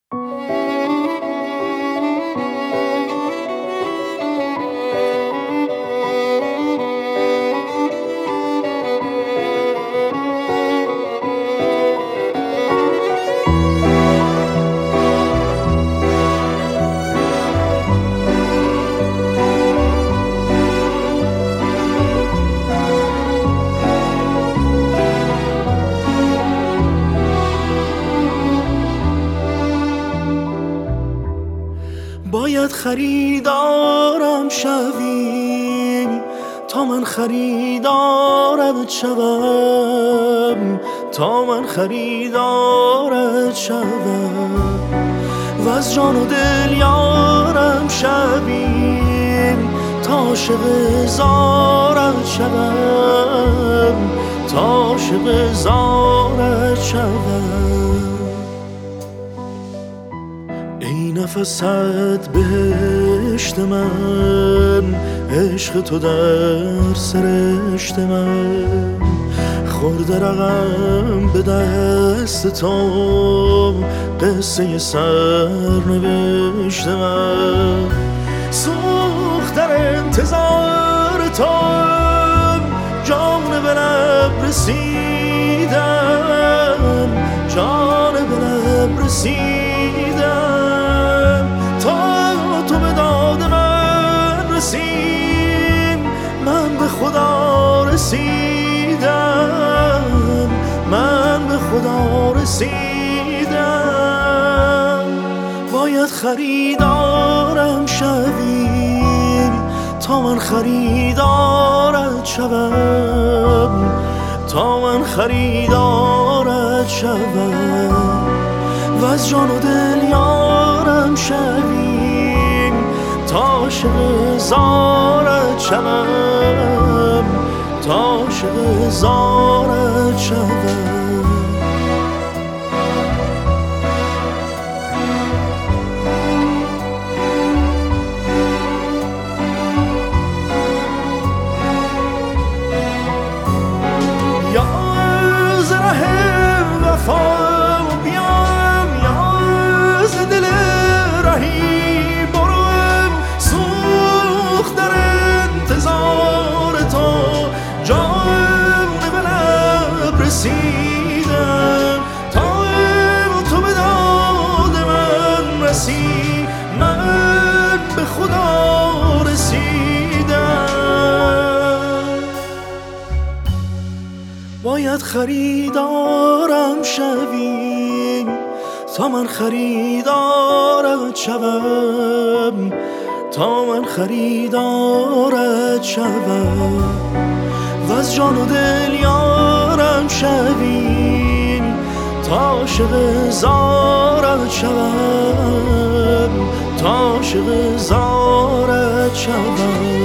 باید خریدارم شوی تا من خریدارت شوم، تا من خریدارت شوم، و از جان و دل یارم شوی تا عاشق زارت شوم، تا عاشق زارت شوم. ای نفست بهشت من، عشق تو در سرشت من، خورده رقم به دست تو قصه سرنوشت من. سوخت در انتظار تو جان به لب رسیدم، جان به لب رسیدم، تا تو به داد من رسید من به خدا رسیدم، من به خدا رسیدم. باید خریدارم شوی تا من خریدارت شوم، تا من خریدارت شوم، و از جان و دل یارم شوی تا عاشق زارت شوم، تا عاشق زارت شوم. یا ز ره وفا بیام، یا ز دل رهی برم، سوخت در انتظار تو جان به لب رسیدم، تا تو به داد من رسی من به خدا رسیدم. باید خریدارم شوی تا من خریدارت شوم، تا من خریدارت شوم، و از جان و دل یارم شوی تا عاشق زارت شوم، تا عاشق زارت شوم.